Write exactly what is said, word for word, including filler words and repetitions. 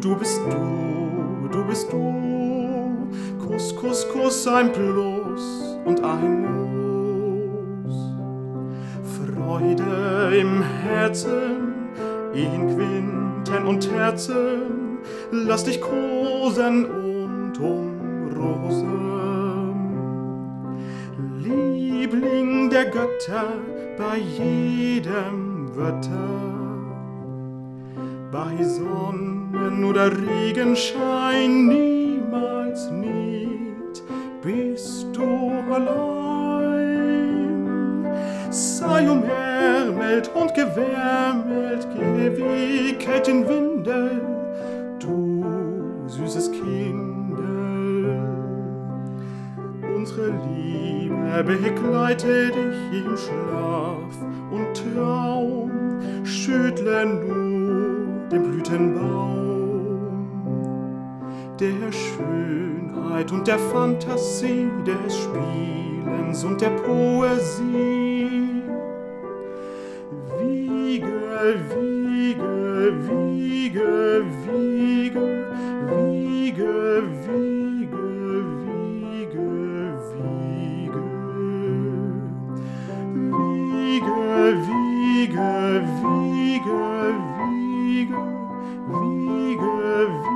du bist du, du bist du. Kuss, Kuss, Kuss, ein Plus und ein Muss. Freude im Herzen, in Quinten und Terzen, lass dich kosen und umrosen. Liebling der Götter, bei jedem Wetter, bei Sonnen- oder Regenschein, niemals nicht bist du allein. Sei umärmelt und gewärmelt, gewickelt in Windel, du süßes Kindel. Unsere Liebe begleite dich im Schlaf und Traum, schüttle nur den Blütenbaum der Schönheit und der Fantasie, des Spielens und der Poesie. Wiege, wiege, wiege, wiege, wiege, wiege, wiege, wiege. Wiege, wiege, wiege, wiege, wiege, wiege.